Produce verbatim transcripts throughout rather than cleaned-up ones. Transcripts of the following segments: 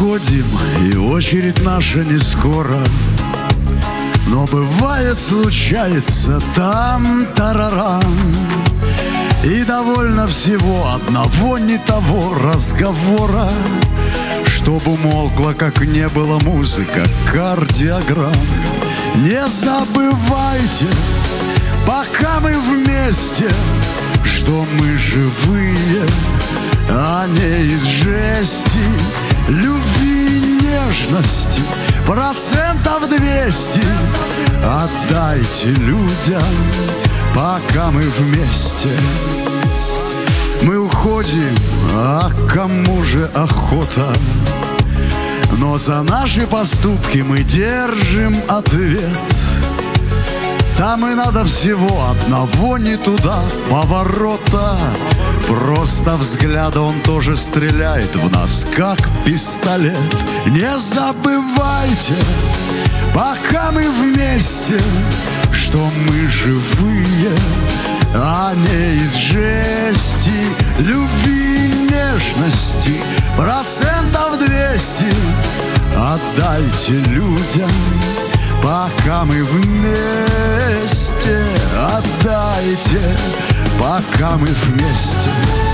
уходим, и очередь наша не скоро. Но бывает, случается там тарарам, и довольно всего одного не того разговора, чтоб умолкла, как не было музыка, кардиограмм. Не забывайте, пока мы вместе, что мы живые, а не из жести, любви и нежности. Процентов двести отдайте людям, пока мы вместе. Мы уходим, а кому же охота? Но за наши поступки мы держим ответ. Там и надо всего одного не туда поворота. Просто взгляда он тоже стреляет в нас, как пистолет. Не забывайте, пока мы вместе, что мы живые, а не из жести, любви и нежности. Процентов двести отдайте людям, пока мы вместе. Отдайте, пока мы вместе.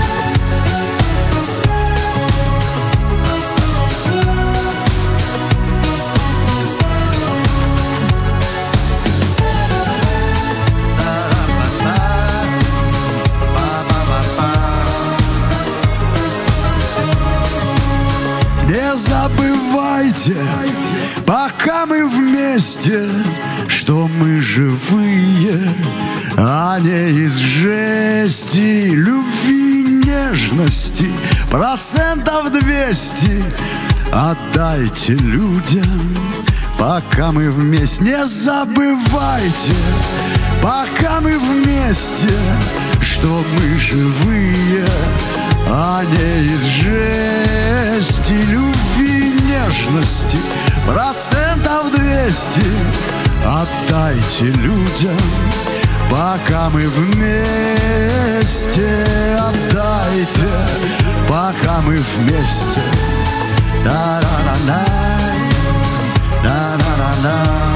Не забывайте, пока мы вместе, что мы живые, а не из жести, любви и нежности. Процентов двести отдайте людям, пока мы вместе. Не забывайте, пока мы вместе, что мы живые, а не из жести, любви и нежности. Процентов двести отдайте людям, пока мы вместе. Отдайте, пока мы вместе. Да-да-да-да, да-да-да-да.